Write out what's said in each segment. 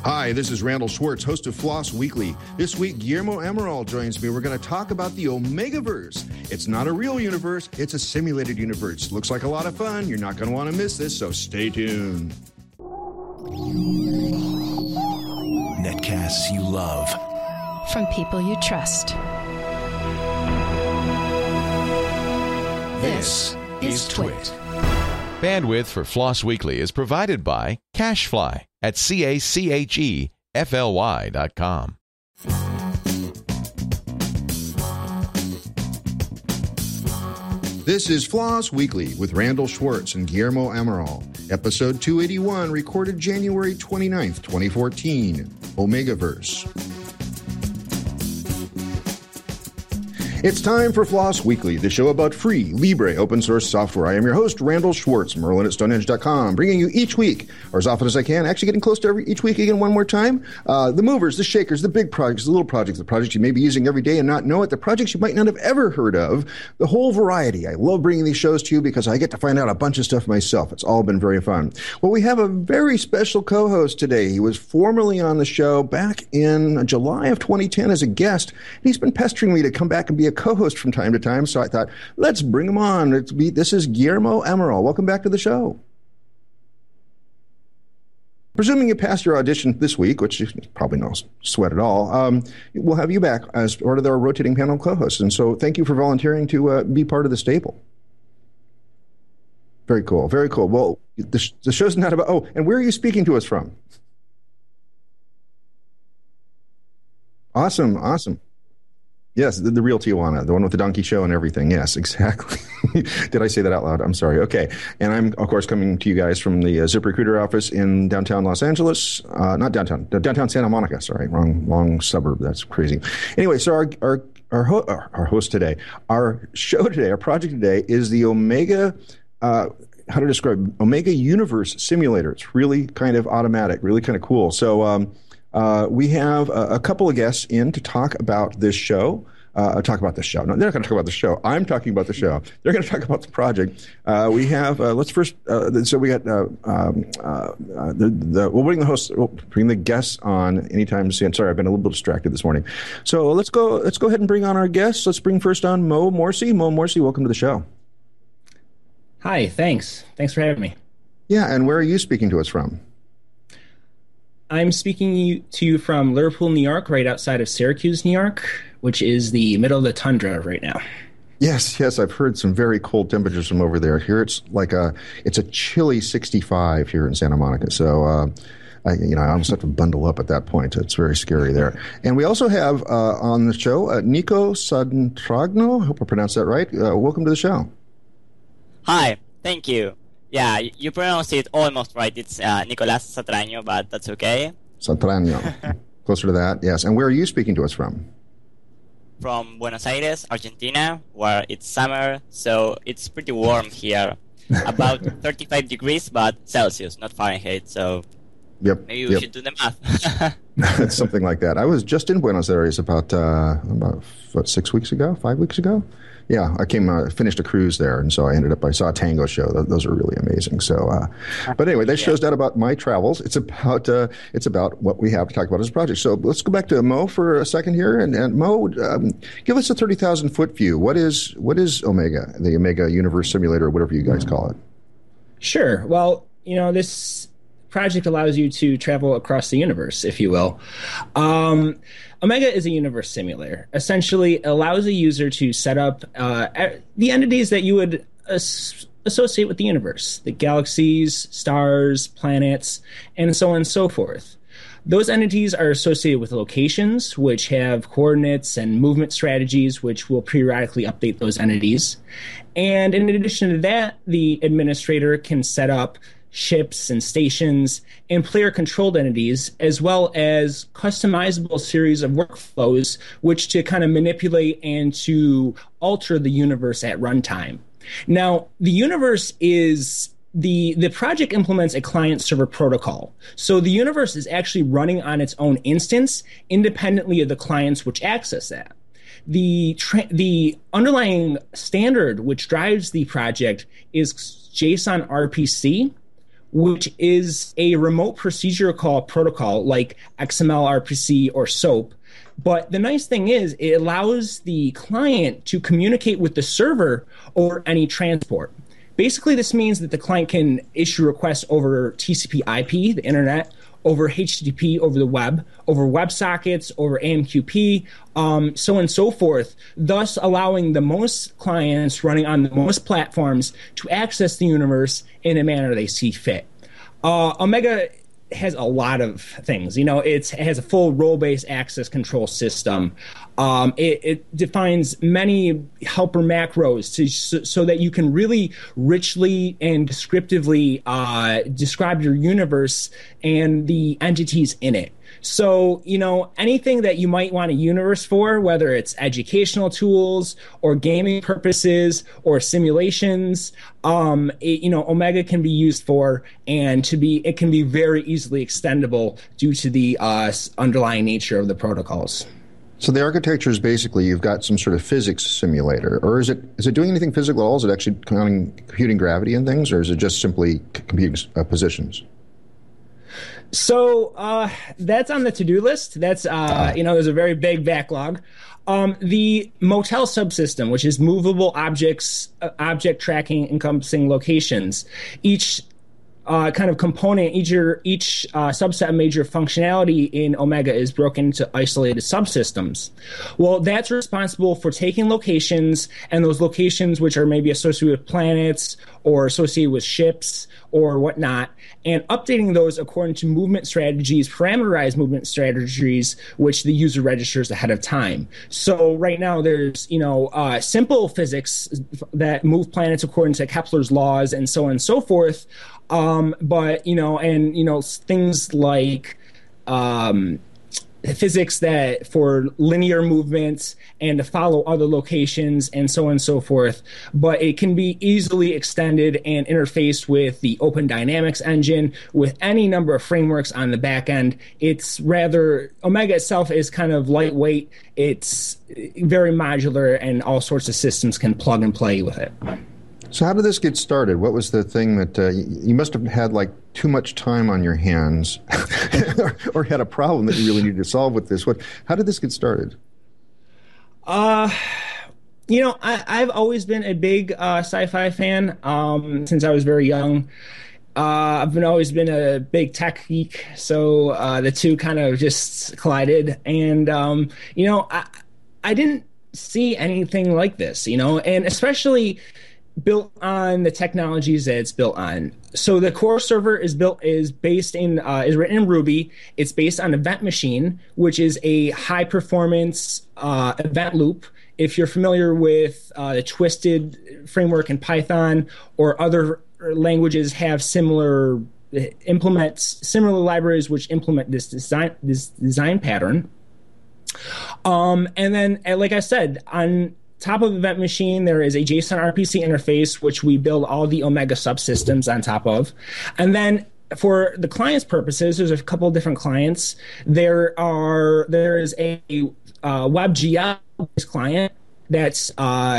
Hi, this is Randall Schwartz, host of Floss Weekly. This week, Guillermo Amaral joins me. We're going to talk about the Omegaverse. It's not a real universe, it's a simulated universe. Looks like a lot of fun. You're not going to want to miss this, so stay tuned. Netcasts you love. From people you trust. This is Twit. Bandwidth for Floss Weekly is provided by CacheFly at CACHEFLY.com. This is Floss Weekly with Randall Schwartz and Guillermo Amaral. Episode 281, recorded January 29th, 2014. Omegaverse. It's time for Floss Weekly, the show about free, libre, open-source software. I am your host, Randall Schwartz, Merlin at Stonehenge.com, bringing you each week, or as often as I can, actually getting close to each week again one more time, the movers, the shakers, the big projects, the little projects, the projects you may be using every day and not know it, the projects you might not have ever heard of, the whole variety. I love bringing these shows to you because I get to find out a bunch of stuff myself. It's all been very fun. Well, we have a very special co-host today. He was formerly on the show back in July of 2010 as a guest, and he's been pestering me to come back and be a co-host from time to time, so I thought, let's bring him on. This is Guillermo Amaral. Welcome back to the show. Presuming you passed your audition this week, which is probably no sweat at all, we'll have you back as part of our rotating panel co-hosts. And so thank you for volunteering to be part of the stable. Very cool. Very cool. Well, the show's not about... Oh, and where are you speaking to us from? Awesome. Awesome. Yes, the real Tijuana, the one with the donkey show and everything. Yes, exactly. Did I say that out loud? I'm sorry. Okay. And I'm, of course, coming to you guys from the ZipRecruiter office in downtown Los Angeles. Not downtown, downtown Santa Monica. Sorry, wrong suburb. That's crazy. Anyway, so our host today, our show today, our project today is the Omega, how to describe, Omega Universe Simulator. It's really kind of automatic, really kind of cool. So, we have a couple of guests in to talk about this show. No, they're not going to talk about the show. I'm talking about the show. They're going to talk about the project. We have, let's first, so we got, we'll bring the guests on anytime soon. Sorry, I've been a little bit distracted this morning. So let's go ahead and bring on our guests. Let's bring first on Mo Morsi. Mo Morsi, welcome to the show. Hi, thanks. Thanks for having me. Yeah, and where are you speaking to us from? I'm speaking to you from Liverpool, New York, right outside of Syracuse, New York, which is the middle of the tundra right now. Yes, I've heard some very cold temperatures from over there. Here it's it's a chilly 65 here in Santa Monica. So, I almost have to bundle up at that point. It's very scary there. And we also have on the show Nico Santragno. I hope I pronounced that right. Welcome to the show. Hi, thank you. Yeah, you pronounced it almost right. It's Nicolas Santraño, but that's okay. Santraño. Closer to that, yes. And where are you speaking to us from? From Buenos Aires, Argentina, where it's summer, so it's pretty warm here. About 35 degrees, but Celsius, not Fahrenheit, so maybe we should do the math. It's something like that. I was just in Buenos Aires about 5 weeks ago? Yeah, I finished a cruise there, and so I saw a tango show. Those are really amazing. So, but anyway, that show's not about my travels. It's about what we have to talk about as a project. So let's go back to Mo for a second here, and Mo, give us a 30,000-foot view. What is Omega, the Omega Universe Simulator, whatever you guys call it? Sure. Well, this project allows you to travel across the universe, if you will. Omega is a universe simulator. Essentially, it allows a user to set up the entities that you would associate with the universe, the galaxies, stars, planets, and so on and so forth. Those entities are associated with locations, which have coordinates and movement strategies, which will periodically update those entities. And in addition to that, the administrator can set up ships and stations and player-controlled entities, as well as customizable series of workflows, which to kind of manipulate and to alter the universe at runtime. Now, the universe is... The project implements a client-server protocol. So the universe is actually running on its own instance, independently of the clients which access that. The underlying standard which drives the project is JSON RPC, which is a remote procedure call protocol like XML RPC or SOAP. But the nice thing is it allows the client to communicate with the server over any transport. Basically, this means that the client can issue requests over TCP/IP, the internet, over HTTP, over the web, over WebSockets, over AMQP, so on and so forth, thus allowing the most clients running on the most platforms to access the universe in a manner they see fit. Omega has a lot of things. It has a full role-based access control system. It defines many helper macros so that you can really richly and descriptively describe your universe and the entities in it. So, anything that you might want a universe for, whether it's educational tools or gaming purposes or simulations, Omega can be used for, and it can be very easily extendable due to the underlying nature of the protocols. So the architecture is basically you've got some sort of physics simulator, or is it doing anything physical at all? Is it actually computing gravity and things, or is it just simply computing positions? So that's on the to-do list. That's there's a very big backlog. The Motel subsystem, which is movable object tracking encompassing locations, each kind of component, each subset of major functionality in Omega is broken into isolated subsystems. Well, that's responsible for taking locations, and those locations which are maybe associated with planets or associated with ships or whatnot, and updating those according to movement strategies, parameterized movement strategies, which the user registers ahead of time. So right now there's, simple physics that move planets according to Kepler's laws and so on and so forth. But things like physics that for linear movements and to follow other locations and so on and so forth. But it can be easily extended and interfaced with the Open Dynamics engine, with any number of frameworks on the back end. Omega itself is kind of lightweight. It's very modular, and all sorts of systems can plug and play with it. So how did this get started? What was the thing that you must have had too much time on your hands or had a problem that you really needed to solve with this? How did this get started? I've always been a big sci-fi fan since I was very young. I've always been a big tech geek, so the two kind of just collided. And, I didn't see anything like this, and especially built on the technologies that it's built on. So the core server is written in Ruby. It's based on Event Machine, which is a high performance event loop. If you're familiar with the Twisted framework in Python, or other languages have similar libraries which implement this design pattern. And then, like I said, on top of Event Machine, there is a JSON RPC interface, which we build all the Omega subsystems on top of. And then for the client's purposes, there's a couple of different clients. There is a WebGL client where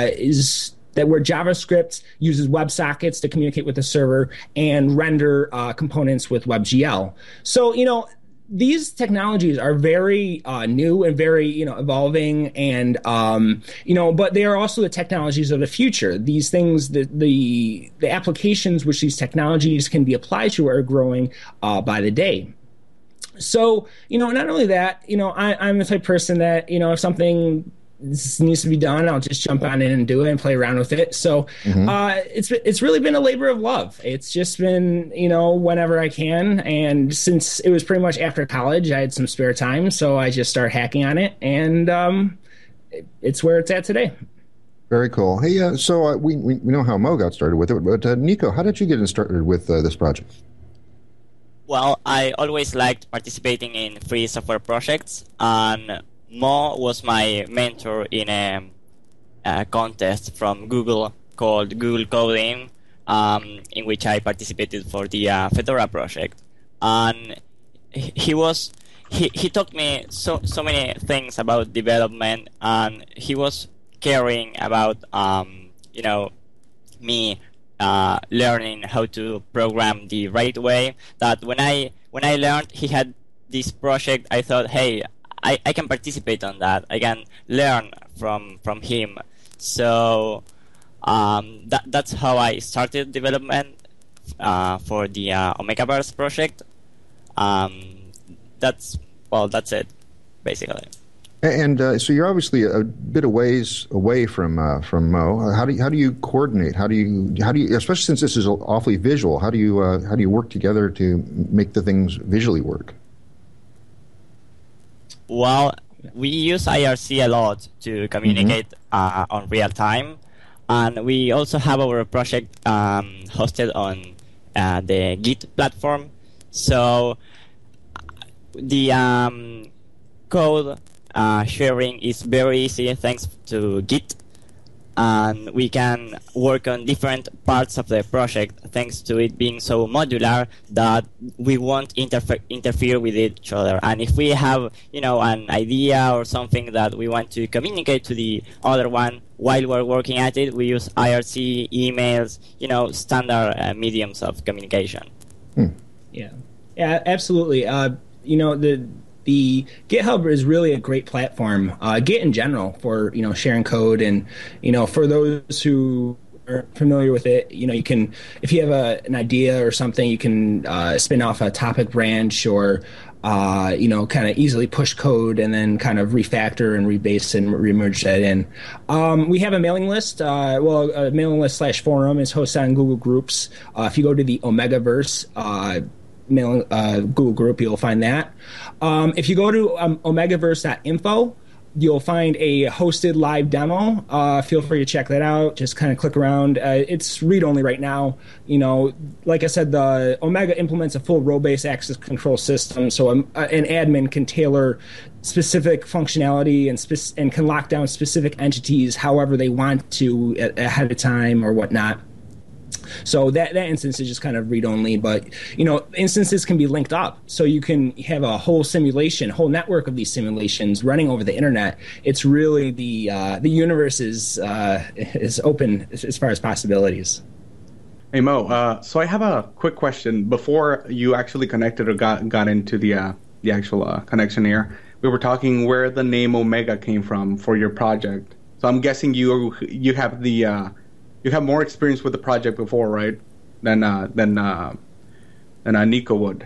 JavaScript uses WebSockets to communicate with the server and render components with WebGL. So, these technologies are very new and very evolving, and but they are also the technologies of the future. These things, the applications which these technologies can be applied to are growing by the day. So not only that, I'm the type of person that if something needs to be done, I'll just jump on in and do it and play around with it. So it's really been a labor of love. It's just been whenever I can, and since it was pretty much after college, I had some spare time, so I just started hacking on it, and it's where it's at today. Very cool. Hey, so we know how Mo got started with it, but Nico, how did you get started with this project? Well, I always liked participating in free software projects, and Mo was my mentor in a contest from Google called Google Coding, in which I participated for the Fedora project. And he taught me so many things about development, and he was caring about me learning how to program the right way. That when I learned he had this project, I thought, hey, I can participate on that. I can learn from him. So that's how I started development for the Omegaverse project. That's it, basically. And so you're obviously a bit of ways away from Mo. How do you coordinate? How do you, especially since this is awfully visual? How do you work together to make the things visually work? Well, we use IRC a lot to communicate on real time, and we also have our project hosted on the Git platform. So the code sharing is very easy thanks to Git, and we can work on different parts of the project thanks to it being so modular that we won't interfere with each other. And if we have, an idea or something that we want to communicate to the other one while we're working at it, we use IRC, emails, standard mediums of communication. Yeah, absolutely. The GitHub is really a great platform, Git in general, for sharing code, and for those who are familiar with it, you can, if you have an idea or something, you can spin off a topic branch, or kind of easily push code and then kind of refactor and rebase and remerge that in. We have a mailing list. A mailing list / forum is hosted on Google Groups. If you go to the Omegaverse Google group, you'll find that. If you go to omegaverse.info, you'll find a hosted live demo. Feel free to check that out. Just kind of click around. It's read-only right now. Like I said, the Omega implements a full role-based access control system, so an admin can tailor specific functionality and can lock down specific entities however they want to ahead of time or whatnot. So that instance is just kind of read-only, but instances can be linked up, so you can have a whole whole network of these simulations running over the internet. It's really the universe is open as far as possibilities. Hey Mo, so I have a quick question. Before you actually connected or got into the actual connection here, we were talking where the name Omega came from for your project. So I'm guessing you have you have more experience with the project before, right? Than Nico would.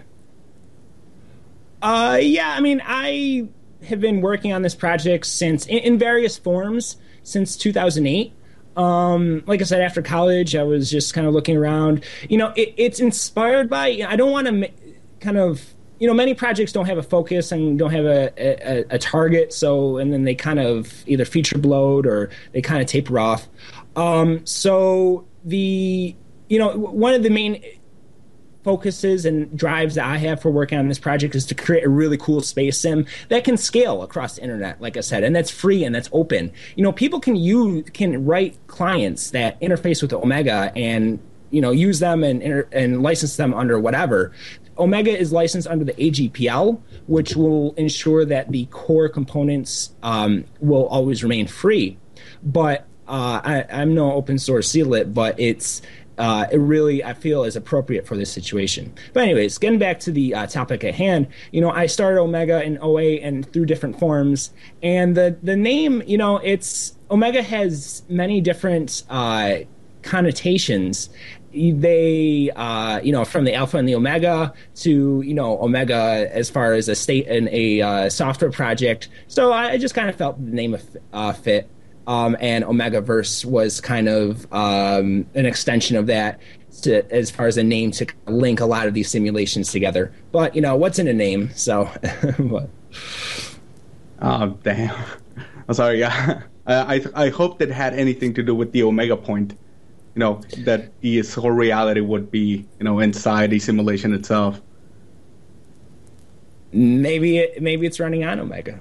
Yeah, I mean, I have been working on this project since in various forms since 2008. Like I said, after college, I was just kind of looking around. It's inspired by. I don't want to kind of. Many projects don't have a focus and don't have a target. So, and then they kind of either feature bloat or they kind of taper off. So one of the main focuses and drives that I have for working on this project is to create a really cool space sim that can scale across the internet, like I said, and that's free and that's open. People can write clients that interface with the Omega and use them and license them under whatever. Omega is licensed under the AGPL, which will ensure that the core components will always remain free. But I'm no open source sealet, but it really, I feel, is appropriate for this situation. But anyways, getting back to the topic at hand, I started Omega in 2008 and through different forms. And the name, Omega has many different connotations. They, from the alpha and the omega to, Omega as far as a state in a software project. So I just kind of felt the name fit. And Omegaverse was kind of an extension of that as far as a name to link a lot of these simulations together. But, what's in a name? So, what? Oh, damn. I'm sorry. Yeah. I hoped it had anything to do with the Omega point. That the whole reality would be, inside the simulation itself. Maybe it's running on Omega.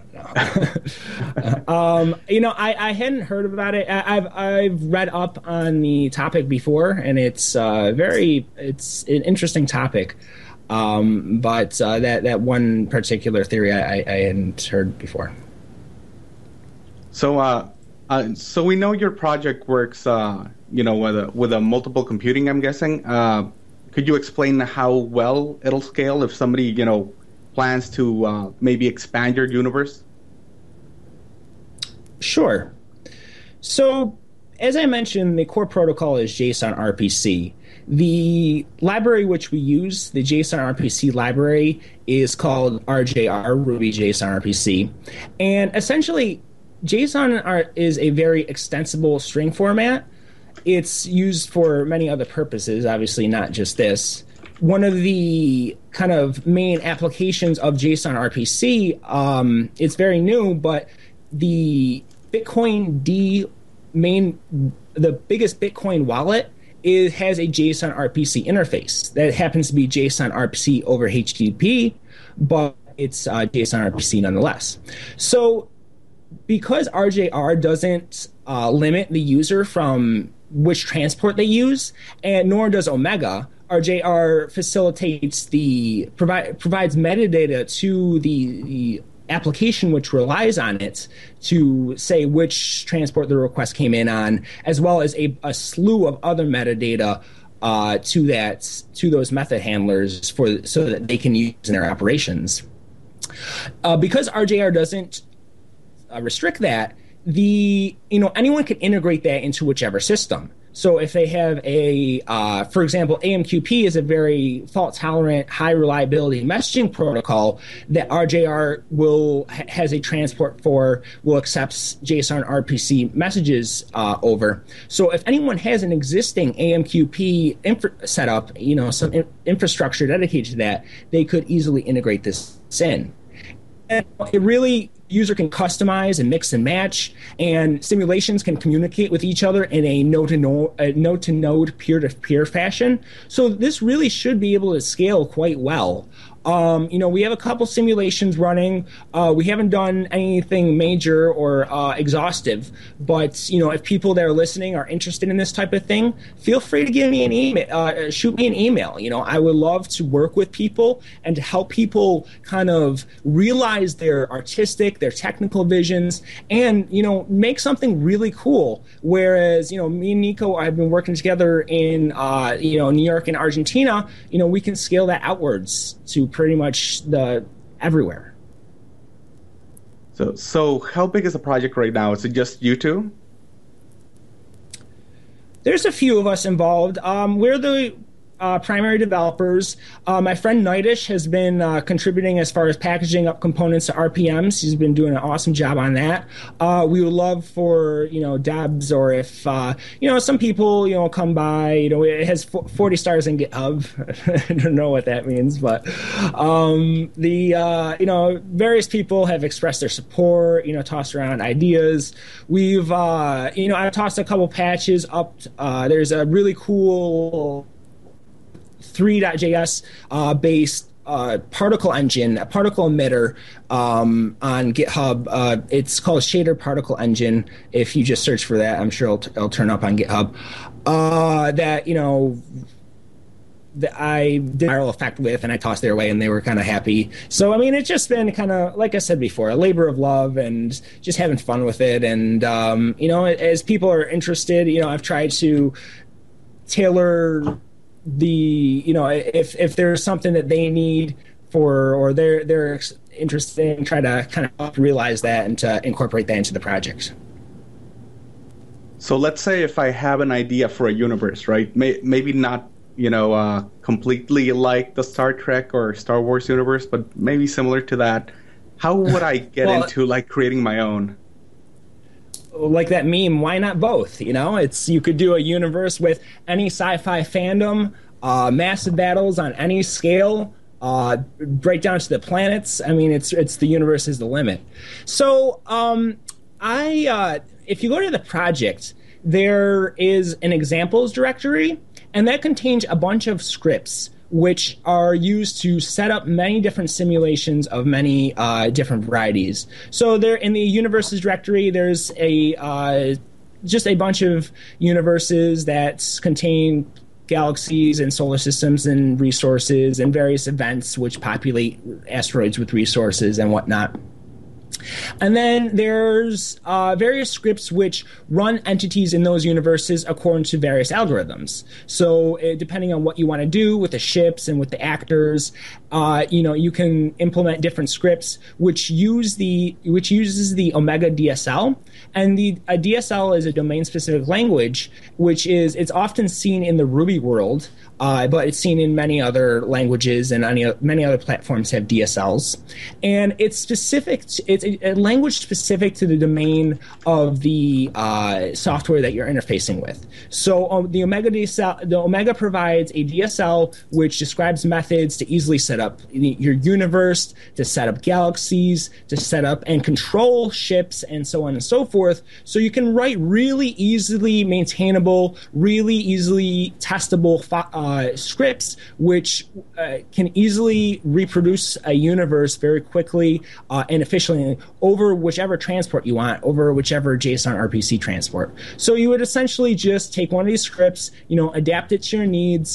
No. I hadn't heard about it. I've read up on the topic before, and it's it's an interesting topic. But that one particular theory I hadn't heard before. So So we know your project works, with a multiple computing, I'm guessing. Could you explain how well it'll scale if somebody, plans to maybe expand your universe? Sure. So, as I mentioned, the core protocol is JSON RPC. The library which we use, the JSON RPC library, is called RJR, Ruby JSON RPC. And essentially, JSON is a very extensible string format. It's used for many other purposes, obviously not just this. One of the kind of main applications of JSON RPC, it's very new, but the Bitcoin the biggest Bitcoin wallet has a JSON RPC interface. That happens to be JSON RPC over HTTP, but it's JSON RPC nonetheless. So because RJR doesn't limit the user from which transport they use, and nor does Omega, RJR facilitates provides metadata to the application which relies on it to say which transport the request came in on, as well as a slew of other metadata to those method handlers so that they can use in their operations. Because RJR doesn't restrict that, anyone can integrate that into whichever system. So if they have for example, AMQP is a very fault-tolerant, high-reliability messaging protocol that RJR has a transport will accept JSON RPC messages over. So if anyone has an existing AMQP setup, some infrastructure dedicated to that, they could easily integrate this in. And it really, user can customize and mix and match, and simulations can communicate with each other in a node-to-node, peer-to-peer fashion. So this really should be able to scale quite well. We have a couple simulations running. We haven't done anything major or exhaustive, but if people that are listening are interested in this type of thing, feel free to give me an email, shoot me an email. I would love to work with people and to help people kind of realize their artistic, their technical visions, and make something really cool. Whereas me and Nico have been working together in New York and Argentina. We can scale that outwards to pretty much everywhere. So how big is the project right now? Is it just you two? There's a few of us involved. We're the primary developers. My friend Nightish has been contributing as far as packaging up components to RPMs. He's been doing an awesome job on that. We would love for devs, or if some people come by. It has 40 stars in GitHub. I don't know what that means, but various people have expressed their support. Tossed around ideas. We've I've tossed a couple patches up. There's a really cool 3.js based particle engine, a particle emitter on GitHub. It's called Shader Particle Engine. If you just search for that, I'm sure it'll turn up on GitHub. That I did a viral effect with, and I tossed their way, and they were kind of happy. So, it's just been kind of, like I said before, a labor of love and just having fun with it. And, as people are interested, I've tried to tailor if there's something that they need or they're interested in, try to kind of help realize that and to incorporate that into the project. So let's say if I have an idea for a universe, right? Maybe not, completely like the Star Trek or Star Wars universe, but maybe similar to that. How would I get into creating my own? Like that meme, why not both? You could do a universe with any sci-fi fandom, massive battles on any scale, break down to the planets. It's the universe is the limit. So, if you go to the project, there is an examples directory, and that contains a bunch of scripts which are used to set up many different simulations of many different varieties. So there, in the universes directory, there's just a bunch of universes that contain galaxies and solar systems and resources and various events which populate asteroids with resources and whatnot. And then there's various scripts which run entities in those universes according to various algorithms. So depending on what you want to do with the ships and with the actors, you can implement different scripts which uses the Omega DSL. And the DSL is a domain-specific language, it's often seen in the Ruby world, but it's seen in many other languages, and many other platforms have DSLs. And it's a language specific to the domain of the software that you're interfacing with. So the Omega provides a DSL which describes methods to easily set up your universe, to set up galaxies, to set up and control ships, and so on and so forth. So you can write really easily maintainable, really easily testable scripts which can easily reproduce a universe very quickly and efficiently over whichever transport you want, over whichever JSON RPC transport. So you would essentially just take one of these scripts, adapt it to your needs,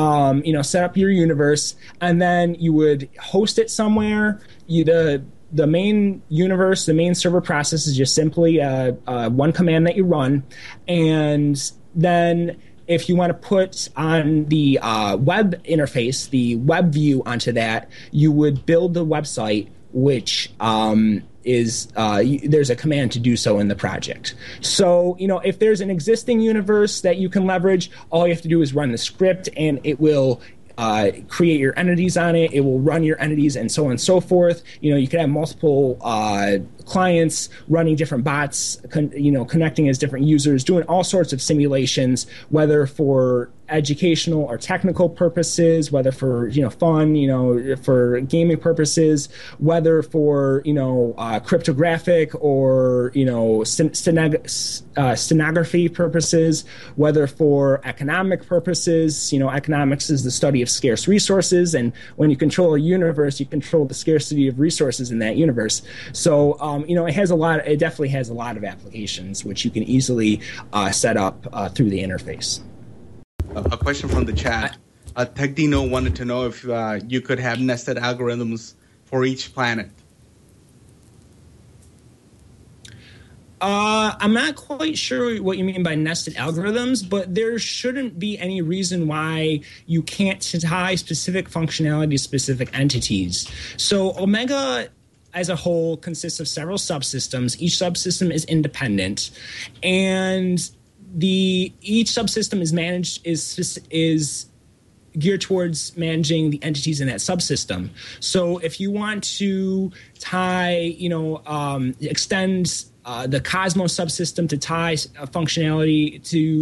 set up your universe, and then you would host it somewhere. The main universe, the main server process is just simply one command that you run, and then if you want to put on the web interface, the web view onto that, you would build the website, which there's a command to do so in the project. So, if there's an existing universe that you can leverage, all you have to do is run the script, and it will create your entities on it. It will run your entities, and so on and so forth. You could have multiple clients running different bots, connecting as different users, doing all sorts of simulations, whether for educational or technical purposes, whether for fun, for gaming purposes, whether for cryptographic or stenography purposes, whether for economic purposes. Economics is the study of scarce resources, and when you control a universe, you control the scarcity of resources in that universe. So it definitely has a lot of applications which you can easily set up through the interface. A question from the chat. TechDino wanted to know if you could have nested algorithms for each planet. I'm not quite sure what you mean by nested algorithms, but there shouldn't be any reason why you can't tie specific functionality to specific entities. So Omega as a whole consists of several subsystems. Each subsystem is independent, and each subsystem is geared towards managing the entities in that subsystem. So if you want to tie, extend the Cosmos subsystem to tie functionality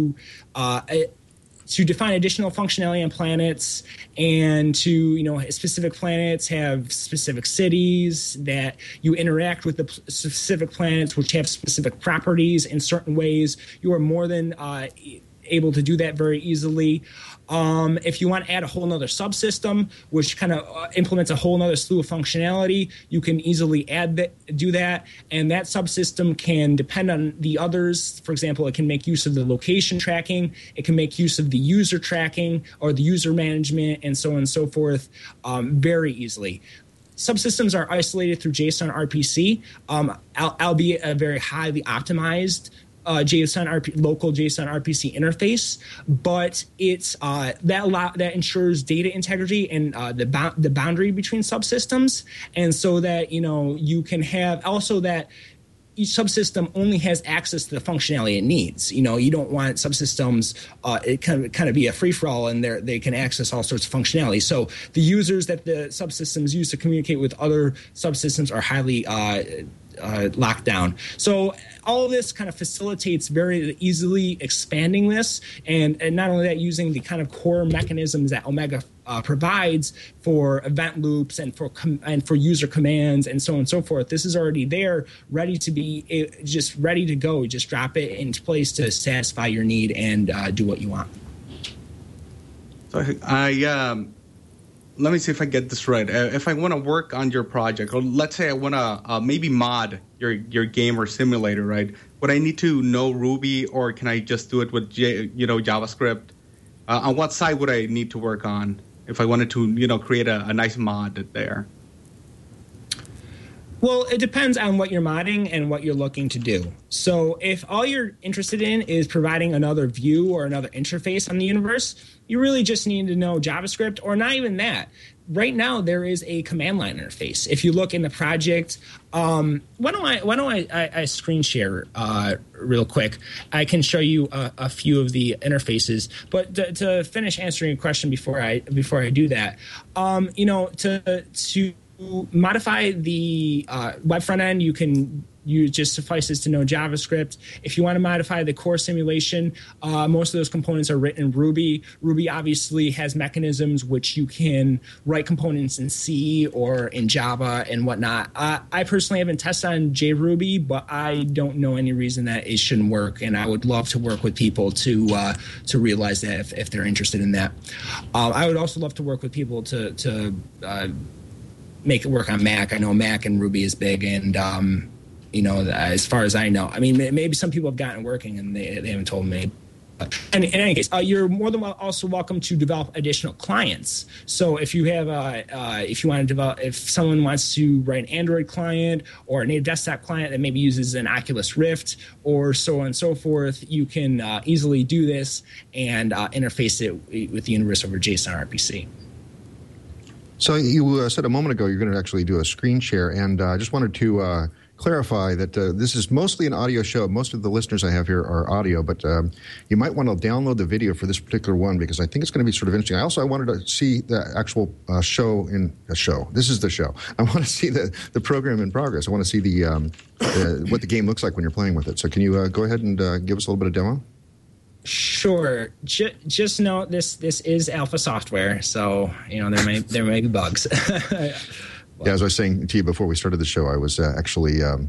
to define additional functionality on planets, and to, specific planets have specific cities that you interact with the specific planets, which have specific properties in certain ways. You are more than able to do that very easily. If you want to add a whole nother subsystem, which kind of implements a whole nother slew of functionality, you can easily do that. And that subsystem can depend on the others. For example, it can make use of the location tracking. It can make use of the user tracking or the user management, and so on and so forth, very easily. Subsystems are isolated through JSON RPC, albeit a very highly optimized local JSON RPC interface, but it's that ensures data integrity and the boundary between subsystems, and so that you can have also that each subsystem only has access to the functionality it needs. You don't want subsystems it kind of be a free-for-all, and they can access all sorts of functionality. So the users that the subsystems use to communicate with other subsystems are highly locked down. So all of this kind of facilitates very easily expanding this, and not only that, using the kind of core mechanisms that Omega provides for event loops and for user commands and so on and so forth. This is already there, ready to go. Just drop it into place to satisfy your need and do what you want. So let me see if I get this right. If I want to work on your project, or let's say I want to maybe mod your game or simulator, right? Would I need to know Ruby, or can I just do it with JavaScript? On what side would I need to work on if I wanted to create a nice mod there? Well, it depends on what you're modding and what you're looking to do. So if all you're interested in is providing another view or another interface on the universe, you really just need to know JavaScript, or not even that. Right now, there is a command line interface. If you look in the project, why don't I screen share real quick? I can show you a few of the interfaces. But to finish answering your question before I do that, to modify the web front end, you just suffices to know JavaScript. If you want to modify the core simulation, most of those components are written in Ruby. Ruby obviously has mechanisms which you can write components in C or in Java and whatnot. I personally haven't tested on JRuby, but I don't know any reason that it shouldn't work, and I would love to work with people to realize that if they're interested in that. I would also love to work with people to make it work on Mac. I know Mac and Ruby is big, and as far as I know, I mean, maybe some people have gotten it working and they haven't told me. And in any case, you're more than also welcome to develop additional clients. So if you have, if you want to develop, if someone wants to write an Android client or a native desktop client that maybe uses an Oculus Rift or so on and so forth, you can easily do this and interface it with the universe over JSON RPC. So you said a moment ago you're going to actually do a screen share, and I just wanted to clarify that this is mostly an audio show. Most of the listeners I have here are audio, but you might want to download the video for this particular one because I think it's going to be sort of interesting. I wanted to see the actual show in a show. This is the show. I want to see the program in progress. I want to see the what the game looks like when you're playing with it. So can you go ahead and give us a little bit of demo? Sure. Just note this is alpha software, so there may be bugs. Yeah, as I was saying to you before we started the show, I was actually it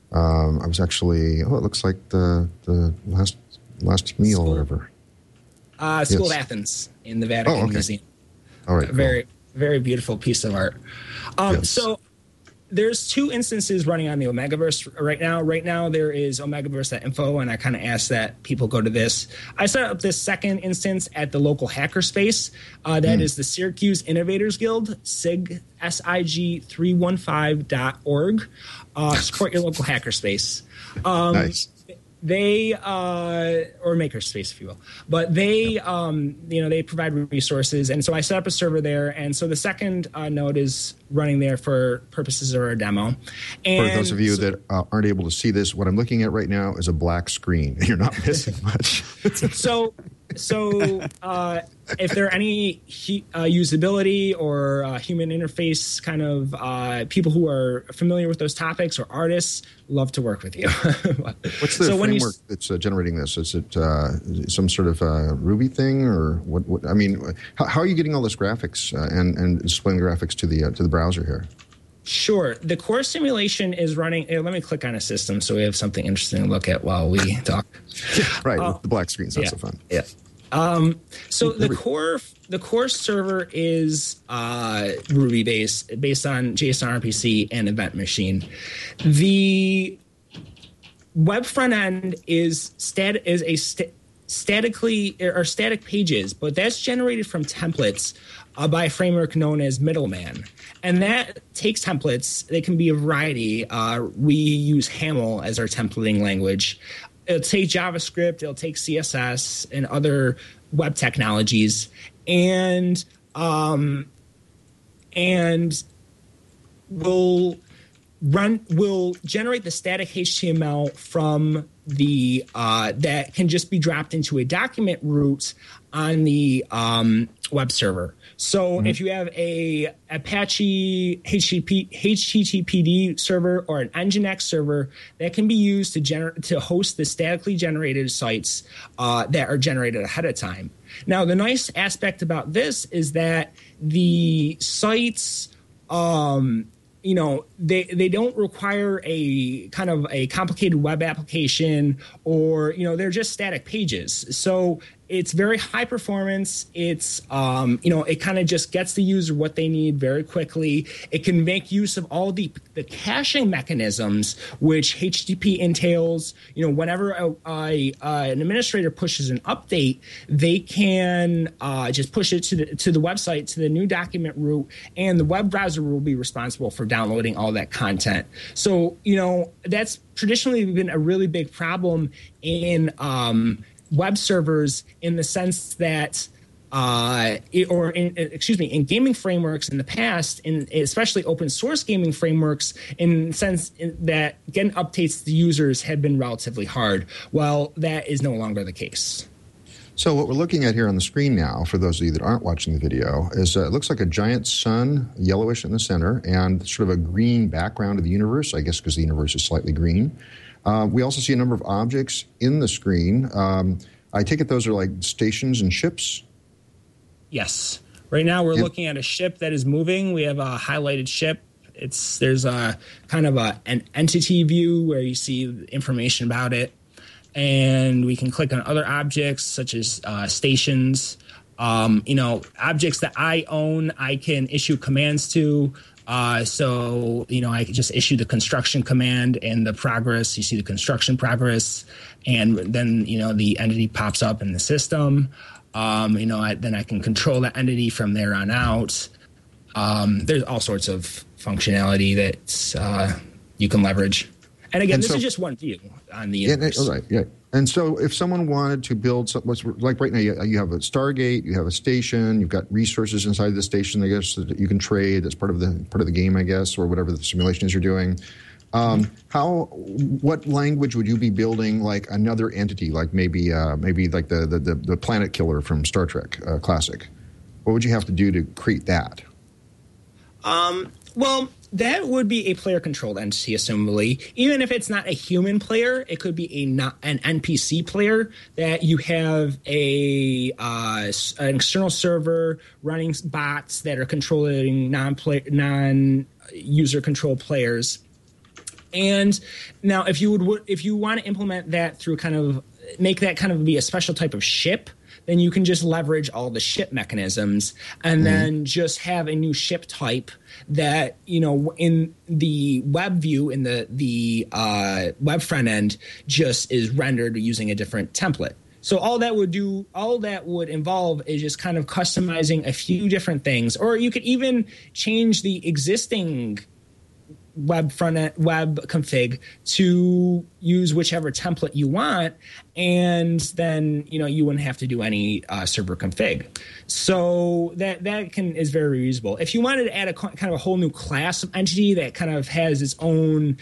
looks like the last meal or whatever. School of Athens in the Vatican Museum. All right, very very beautiful piece of art. Yes. So there's two instances running on the Omegaverse right now. Right now, there is Omegaverse.info, and I kind of asked that people go to this. I set up this second instance at the local hackerspace. That is the Syracuse Innovators Guild, SIG, SIG315.org. Support your local hackerspace. Nice. They or makerspace, if you will, but they they provide resources, and so I set up a server there, and so the second node is running there for purposes of our demo. And for those of you that aren't able to see this, what I'm looking at right now is a black screen. You're not missing much. So if there are any usability or human interface kind of people who are familiar with those topics or artists, love to work with you. What's the framework that's generating this? Is it some sort of Ruby thing, or what? I mean, how are you getting all this graphics and displaying the graphics to the browser here? Sure. The core simulation is running. Let me click on a system so we have something interesting to look at while we talk. Right. The black screen's not so fun. Yeah. So the core server is Ruby based on JSON RPC and Event Machine. The web front end is static pages, but that's generated from templates by a framework known as Middleman. And that takes templates. They can be a variety. We use Haml as our templating language. It'll take JavaScript, it'll take CSS and other web technologies, and will generate the static HTML from the that can just be dropped into a document route on the web server. So if you have a Apache HTTPD server or an Nginx server, that can be used to host the statically generated sites that are generated ahead of time. Now, the nice aspect about this is that the sites they don't require a kind of a complicated web application, or they're just static pages. So it's very high performance. It's, it kind of just gets the user what they need very quickly. It can make use of all the caching mechanisms, which HTTP entails. Whenever an administrator pushes an update, they can just push it to the website, to the new document root, and the web browser will be responsible for downloading all that content. So, that's traditionally been a really big problem in web servers, in the sense that in gaming frameworks in the past, especially open source gaming frameworks, in the sense that getting updates to users had been relatively hard. Well, that is no longer the case. So what we're looking at here on the screen now, for those of you that aren't watching the video, is it looks like a giant sun, yellowish in the center, and sort of a green background of the universe, I guess because the universe is slightly green. We also see a number of objects in the screen. I take it those are like stations and ships? Yes. Right now we're looking at a ship that is moving. We have a highlighted ship. There's a kind of an entity view where you see information about it. And we can click on other objects such as stations. Objects that I own, I can issue commands to. I can just issue the construction command and the progress. You see the construction progress, and then the entity pops up in the system. Then I can control that entity from there on out. There's all sorts of functionality that you can leverage. And again, this is just one view on the universe. Right, yeah. And so if someone wanted to build something, like right now you have a Stargate, you have a station, you've got resources inside the station, I guess, that you can trade as part of the game, I guess, or whatever the simulation is you're doing. What language would you be building, like another entity, like maybe like the Planet Killer from Star Trek Classic? What would you have to do to create that? Well, that would be a player-controlled entity, assumably. Even if it's not a human player, it could be an NPC player that you have an external server running bots that are controlling non-user controlled players. And now, if you want to implement that through make that kind of be a special type of ship, then you can just leverage all the ship mechanisms and then just have a new ship type that, in the web view, in the web front end, just is rendered using a different template. So all that would involve is just kind of customizing a few different things. Or you could even change the existing web config to use whichever template you want, and then you wouldn't have to do any server config. So that is very reusable. If you wanted to add a kind of a whole new class of entity that kind of has its own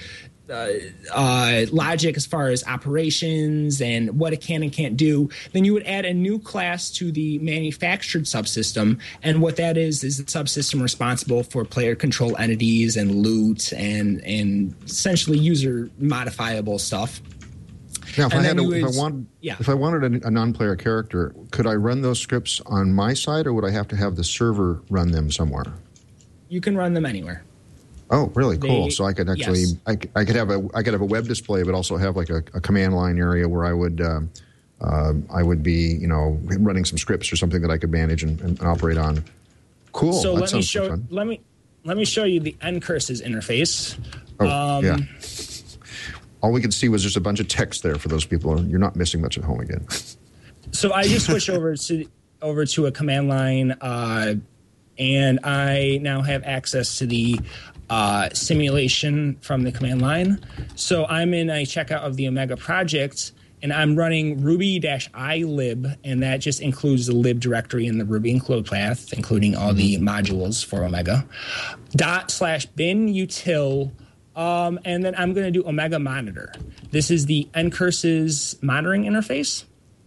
logic as far as operations and what it can and can't do, then you would add a new class to the manufactured subsystem. And what that is the subsystem responsible for player control entities and loot and essentially user modifiable stuff. Now, if I wanted a non-player character, could I run those scripts on my side, or would I have to have the server run them somewhere? You can run them anywhere. Oh, really? Cool. So I could actually, yes. I could have a web display, but also have like a command line area where I would be, running some scripts or something that I could manage and operate on. Cool. So let me show you the ncurses interface. Oh, yeah. All we could see was just a bunch of text there for those people. You're not missing much at home again. So I just switched over to a command line, and I now have access to the simulation from the command line. So I'm in a checkout of the Omega project, and I'm running ruby-ilib, and that just includes the lib directory in the Ruby include path, including all the modules for Omega. /bin util, and then I'm going to do Omega monitor. This is the ncurses monitoring interface.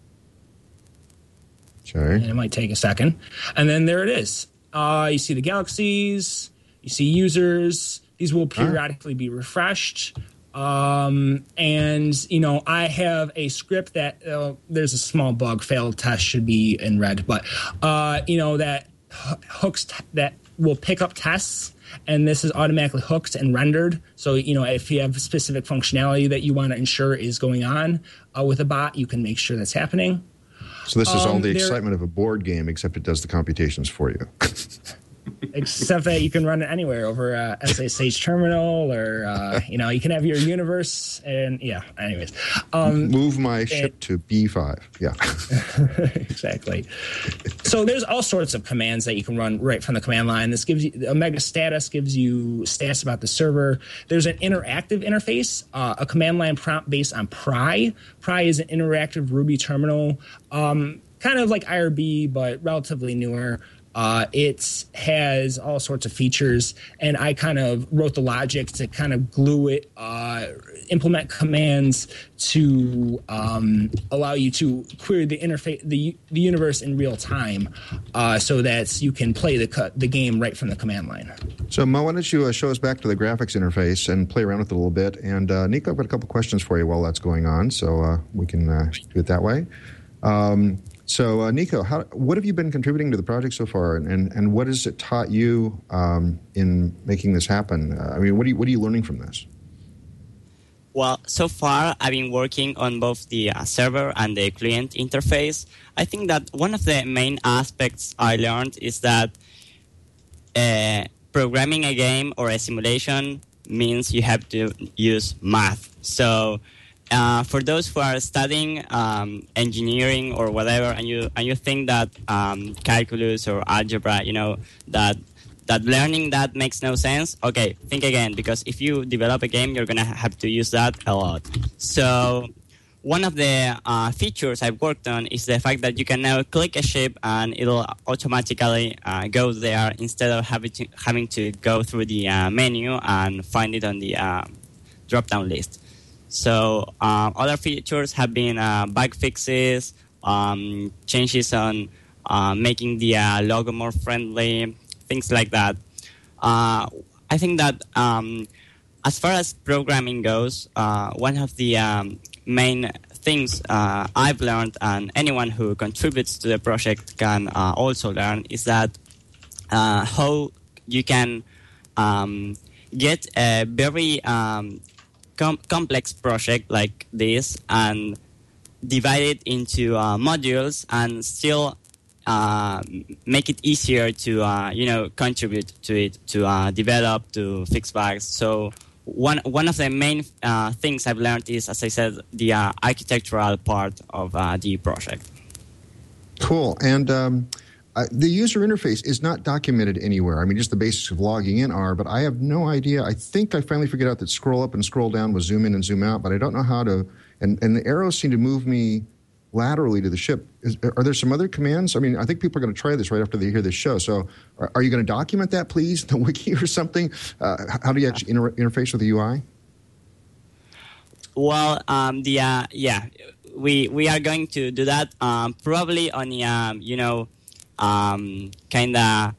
Okay. And it might take a second. And then there it is. You see the galaxies. You see users. These will periodically be refreshed. And, I have a script that there's a small bug. Failed test should be in red. But, that hooks that will pick up tests. And this is automatically hooked and rendered. So, if you have specific functionality that you want to ensure is going on with a bot, you can make sure that's happening. So this is all the excitement of a board game, except it does the computations for you. Except that you can run it anywhere over SSH terminal, or you can have your universe, and anyways, move my ship to B5. Yeah, exactly. So there's all sorts of commands that you can run right from the command line. This gives you Omega Status, gives you stats about the server. There's an interactive interface, a command line prompt based on Pry. Pry is an interactive Ruby terminal, kind of like IRB but relatively newer. It has all sorts of features, and I kind of wrote the logic to kind of glue it, implement commands to allow you to query the interface, the universe in real time, so that you can play the game right from the command line. So, Mo, why don't you show us back to the graphics interface and play around with it a little bit? And Nico, I've got a couple questions for you while that's going on, so we can do it that way. So, Nico, what have you been contributing to the project so far, and what has it taught you in making this happen? I mean, what are you learning from this? Well, so far, I've been working on both the server and the client interface. I think that one of the main aspects I learned is that programming a game or a simulation means you have to use math. So for those who are studying engineering or whatever, and you think that calculus or algebra, that learning that makes no sense, okay, think again, because if you develop a game, you're going to have to use that a lot. So one of the features I've worked on is the fact that you can now click a ship and it'll automatically go there instead of having to go through the menu and find it on the drop-down list. So other features have been bug fixes, changes on making the logo more friendly, things like that. I think that as far as programming goes, one of the main things I've learned, and anyone who contributes to the project can also learn, is that how you can get a very complex project like this and divide it into modules and still make it easier to contribute to it, to develop, to fix bugs. So one of the main things I've learned is, as I said, the architectural part of the project. Cool. And the user interface is not documented anywhere. I mean, just the basics of logging in are, but I have no idea. I think I finally figured out that scroll up and scroll down was zoom in and zoom out, but I don't know how to. And the arrows seem to move me laterally to the ship. Are there some other commands? I mean, I think people are going to try this right after they hear this show. So are you going to document that, please, in the wiki or something? How do you actually interface with the UI? Well, we are going to do that probably on the, kind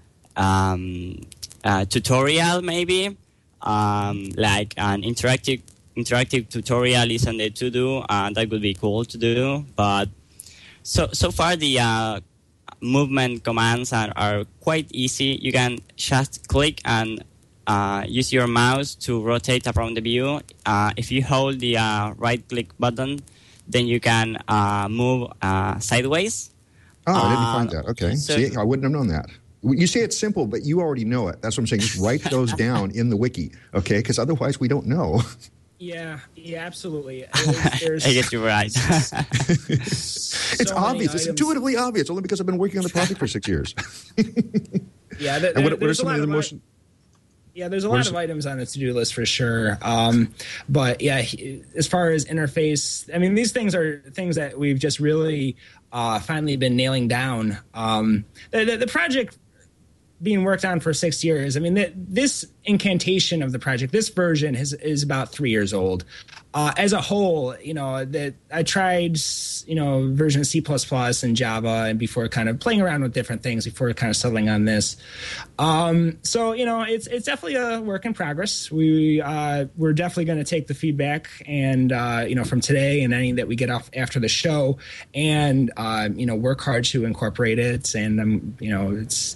of tutorial maybe, like an interactive tutorial is on the to-do, that would be cool to do. But so far the movement commands are quite easy. You can just click and use your mouse to rotate around the view. If you hold the right-click button, then you can move sideways. Oh, I didn't find that. Okay. So, see, I wouldn't have known that. You say it's simple, but you already know it. That's what I'm saying. Just write those down in the wiki, okay? Because otherwise we don't know. Yeah, absolutely. I guess you're right. It's obvious. It's intuitively obvious, only because I've been working on the project for 6 years. Yeah, and what are some of the most... Yeah, there's a lot of items on the to-do list for sure. But yeah, as far as interface, I mean, these things are things that we've just really finally been nailing down. The project being worked on for 6 years, I mean, this incantation of the project, this version is about 3 years old. As a whole, that I tried, version of C++ and Java, and before kind of playing around with different things before kind of settling on this. So it's definitely a work in progress. We're definitely going to take the feedback and from today and any that we get off after the show, and work hard to incorporate it. And it's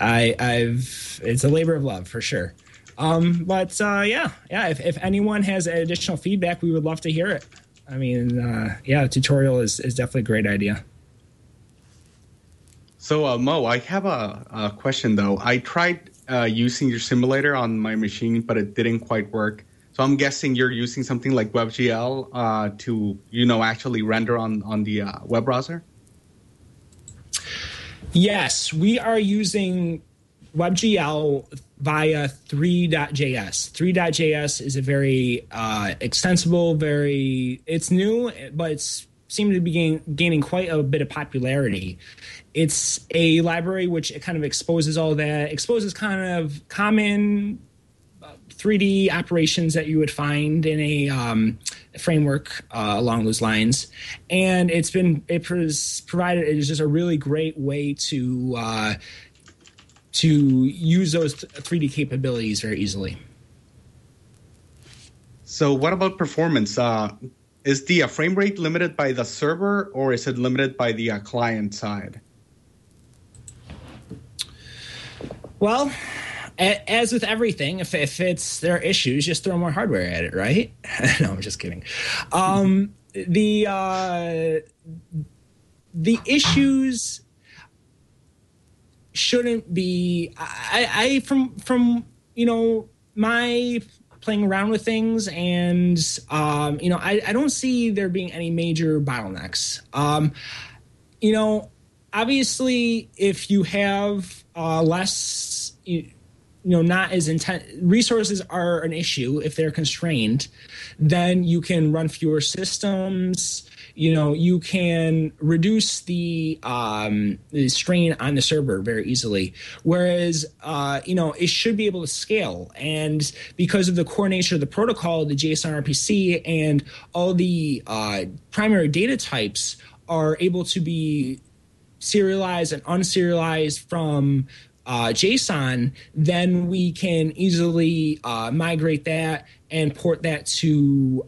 a labor of love for sure. If anyone has additional feedback, we would love to hear it. I mean, tutorial is definitely a great idea. So, Mo, I have a question, though. I tried using your simulator on my machine, but it didn't quite work. So I'm guessing you're using something like WebGL to, actually render on the web browser? Yes, we are using WebGL via 3.js. 3.js is a very extensible, it's new, but it's seemed to be gaining quite a bit of popularity. It's a library which it kind of exposes kind of common 3D operations that you would find in a framework along those lines, and it is just a really great way to use those 3D capabilities very easily. So what about performance? Is the frame rate limited by the server, or is it limited by the client side? Well, as with everything, if there are issues, just throw more hardware at it, right? No, I'm just kidding. The issues shouldn't be. From my playing around with things, and I don't see there being any major bottlenecks. Obviously, if you have less, not as intense, resources are an issue if they're constrained, then you can run fewer systems. You can reduce the strain on the server very easily. Whereas, it should be able to scale. And because of the core nature of the protocol, the JSON RPC, and all the primary data types are able to be serialized and unserialized from JSON, then we can easily migrate that and port that to,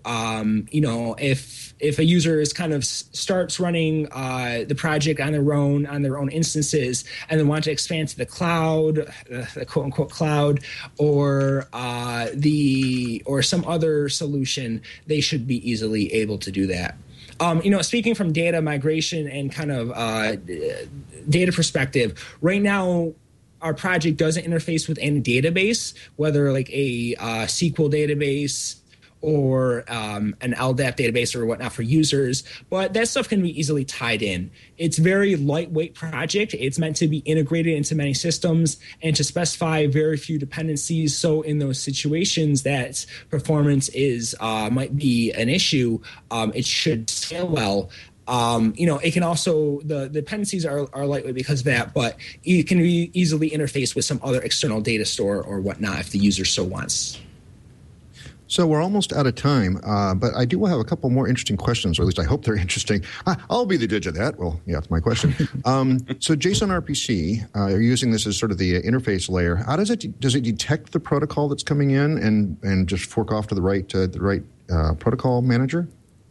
if a user is kind of starts running the project on their own instances, and then want to expand to the cloud, the quote unquote cloud, or some other solution, they should be easily able to do that. Speaking from data migration and kind of data perspective, right now, our project doesn't interface with any database, whether like a SQL database or an LDAP database or whatnot for users, but that stuff can be easily tied in. It's a very lightweight project. It's meant to be integrated into many systems and to specify very few dependencies. So in those situations that performance might be an issue, it should scale well. It can also, the dependencies are lightweight because of that, but it can be easily interfaced with some other external data store or whatnot if the user so wants. So we're almost out of time, but I do have a couple more interesting questions, or at least I hope they're interesting. I'll be the judge of that. Well, yeah, that's my question. So JSON RPC, you're using this as sort of the interface layer. How does it detect the protocol that's coming in and just fork off to the right protocol manager?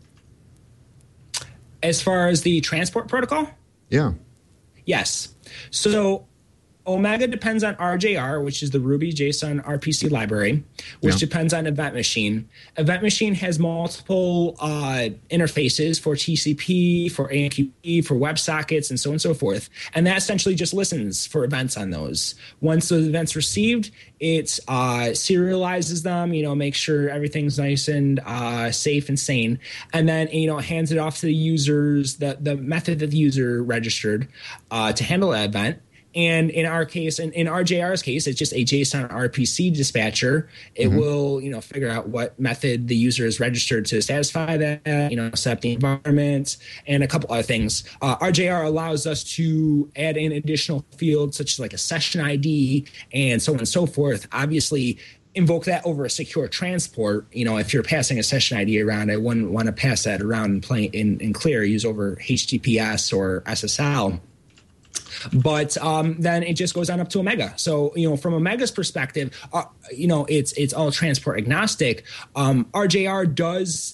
As far as the transport protocol? Yeah. Yes. So Omega depends on RJR, which is the Ruby JSON RPC library, which depends on Event Machine. Event Machine has multiple interfaces for TCP, for AMQP, for WebSockets, and so on and so forth. And that essentially just listens for events on those. Once those events received, it serializes them, makes sure everything's nice and safe and sane, and then hands it off to the users, the method that the user registered to handle that event. And in our case, in RJR's case, it's just a JSON RPC dispatcher. It will, figure out what method the user is registered to satisfy that, set up the environment, and a couple other things. RJR allows us to add in additional fields such as like a session ID and so on and so forth. Obviously, invoke that over a secure transport. If you're passing a session ID around, I wouldn't want to pass that around in clear, use over HTTPS or SSL. But then it just goes on up to Omega. So, from Omega's perspective, it's all transport agnostic. RJR does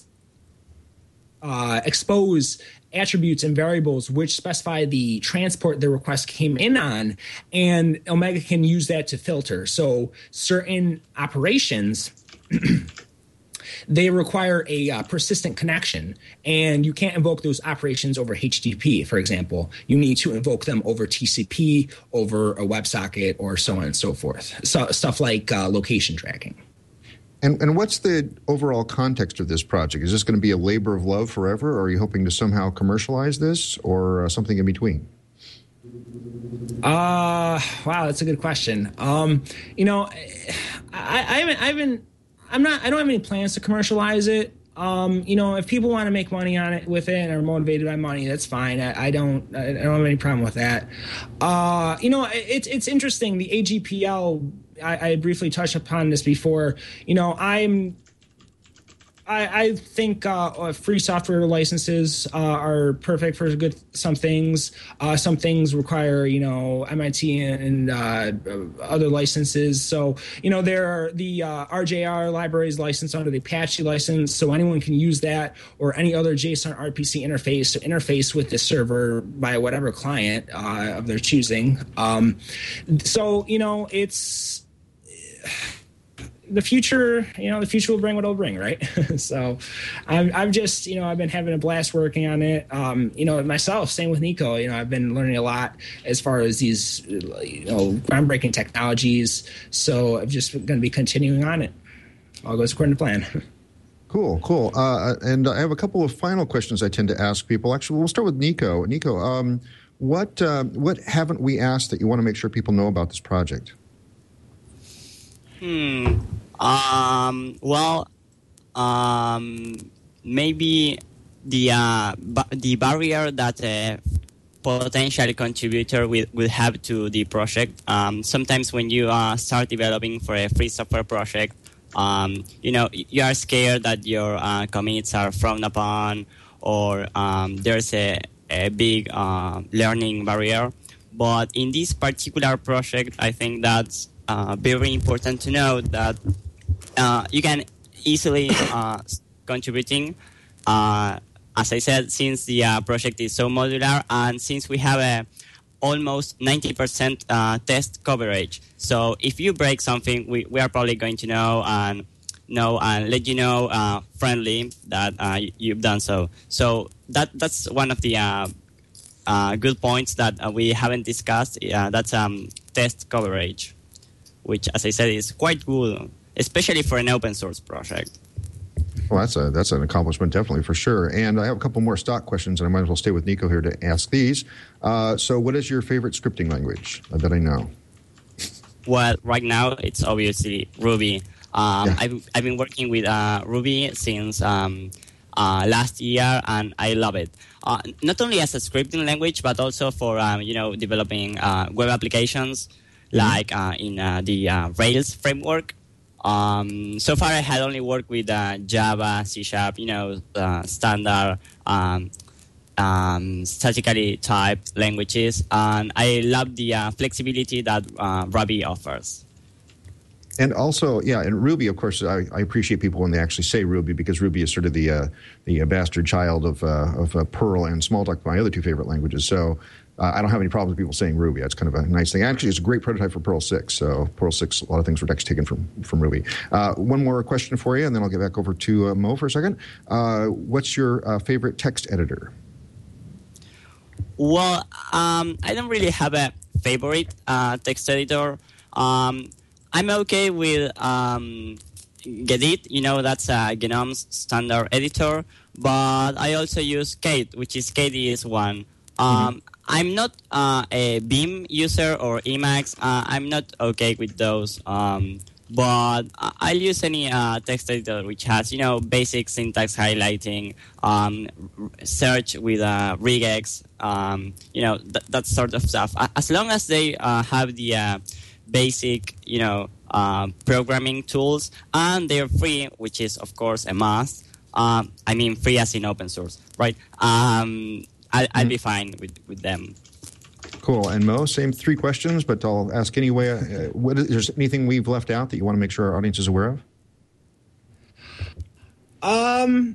expose attributes and variables which specify the transport the request came in on, and Omega can use that to filter. So certain operations they require a persistent connection, and you can't invoke those operations over HTTP, for example. You need to invoke them over TCP, over a WebSocket, or so on and so forth. So, stuff like location tracking. And what's the overall context of this project? Is this going to be a labor of love forever, or are you hoping to somehow commercialize this, or something in between? Wow, that's a good question. I don't have any plans to commercialize it. If people want to make money on it with it and are motivated by money, that's fine. I don't have any problem with that. It's interesting. The AGPL, I briefly touched upon this before. I think free software licenses are perfect for some things. Some things require, MIT and other licenses. So, there are the RJR libraries licensed under the Apache license, so anyone can use that, or any other JSON RPC interface to interface with the server by whatever client of their choosing. It's the future will bring what it'll bring, right? So I've just, I've been having a blast working on it. Myself, same with Nico, I've been learning a lot as far as these, groundbreaking technologies. So I'm just going to be continuing on it. All goes according to plan. Cool. And I have a couple of final questions I tend to ask people. Actually, we'll start with Nico. Nico, what haven't we asked that you want to make sure people know about this project? Maybe the barrier that a potential contributor will have to the project. Sometimes when you start developing for a free software project, you are scared that your commits are frowned upon, or there's a big learning barrier. But in this particular project, I think that's very important to know that you can easily contributing. As I said, since the project is so modular, and since we have almost 90% test coverage, so if you break something, we are probably going to know and let you know friendly that you've done so. So that's one of the good points that we haven't discussed. That's test coverage, which, as I said, is quite good, especially for an open source project. Well, that's an accomplishment, definitely, for sure. And I have a couple more stock questions, and I might as well stay with Nico here to ask these. So what is your favorite scripting language? I bet I know. Well, right now, it's obviously Ruby. I've been working with Ruby since last year, and I love it. Not only as a scripting language, but also for developing web applications, like in the Rails framework. So far, I had only worked with Java, C#, standard statically typed languages, and I love the flexibility that Ruby offers. And also, and Ruby, of course, I appreciate people when they actually say Ruby, because Ruby is sort of the bastard child of Perl and Smalltalk, my other two favorite languages. So I don't have any problems with people saying Ruby. That's kind of a nice thing. Actually, it's a great prototype for Perl 6. So Perl 6, a lot of things were actually taken from Ruby. One more question for you, and then I'll get back over to Mo for a second. What's your favorite text editor? Well, I don't really have a favorite text editor. I'm okay with Gedit. That's GNOME's standard editor. But I also use Kate, which is KDE1. I'm not a Vim user or Emacs. I'm not okay with those. But I'll use any text editor which has, basic syntax highlighting, search with regex, that sort of stuff. As long as they have the basic, programming tools, and they're free, which is, of course, a must. Free as in open source, right? I'll be fine with them. Cool. And Mo, same three questions, but I'll ask anyway. Is there anything we've left out that you want to make sure our audience is aware of?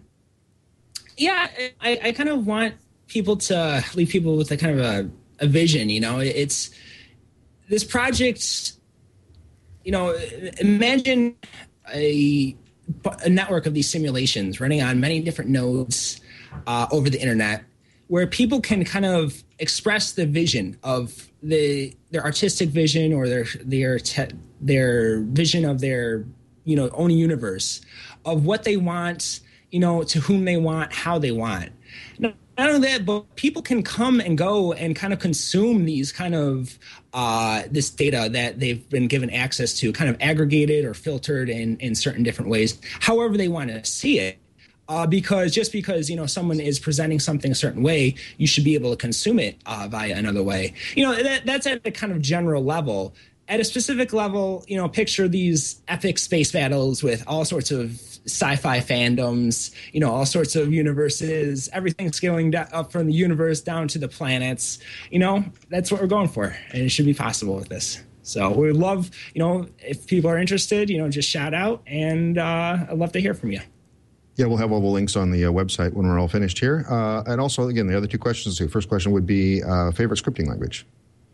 I kind of want people to leave people with a kind of a vision. It's this project. Imagine a a network of these simulations running on many different nodes over the internet, where people can kind of express the vision of their artistic vision or their vision of their own universe, of what they want, to whom they want, how they want. Not only that, but people can come and go and kind of consume these kind of this data that they've been given access to, kind of aggregated or filtered in certain different ways, however they want to see it. Because someone is presenting something a certain way, you should be able to consume it via another way. That's at a kind of general level. At a specific level, picture these epic space battles with all sorts of sci-fi fandoms, all sorts of universes, everything scaling up from the universe down to the planets. That's what we're going for, and it should be possible with this. So we would love, if people are interested, just shout out, and I'd love to hear from you. Yeah, we'll have all the links on the website when we're all finished here. And also, again, the other two questions. The first question would be favorite scripting language.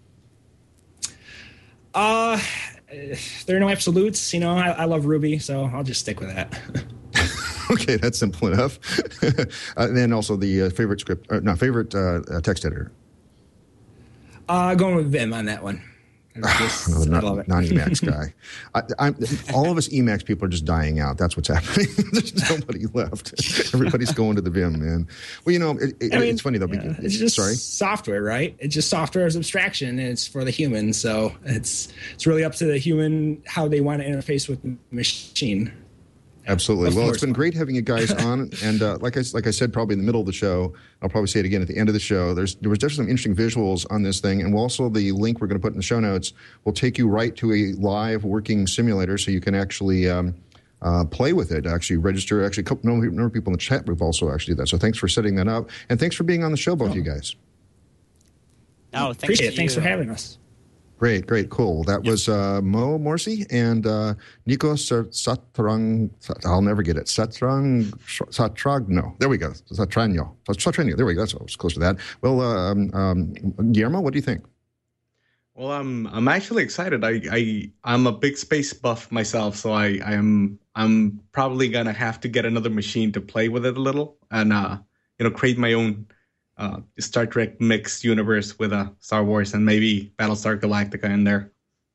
There are no absolutes. I love Ruby, so I'll just stick with that. Okay, that's simple enough. And then also the favorite text editor. Going with Vim on that one. Non-Emacs guy. All of us Emacs people are just dying out. That's what's happening. There's nobody left. Everybody's going to the Vim, man. Well, it's funny though. It's just software, right? It's just software as abstraction, and it's for the human. So it's really up to the human how they want to interface with the machine. Absolutely. Well, it's been great having you guys on. And like I said, probably in the middle of the show, I'll probably say it again at the end of the show, there was definitely some interesting visuals on this thing. And also the link we're going to put in the show notes will take you right to a live working simulator so you can actually play with it, actually register. Actually, a number of people in the chat group also actually do that. So thanks for setting that up. And thanks for being on the show, both of you guys. No, appreciate it. Thanks for having us. Great, cool. That was Mo Morsi and Nico Satrang. I'll never get it. Satragno. There we go. Satragno. There we go. That's what I was close to that. Well, Guillermo, what do you think? Well, I'm actually excited. I'm a big space buff myself, so I'm probably gonna have to get another machine to play with it a little and create my own Star Trek mixed universe with Star Wars and maybe Battlestar Galactica in there.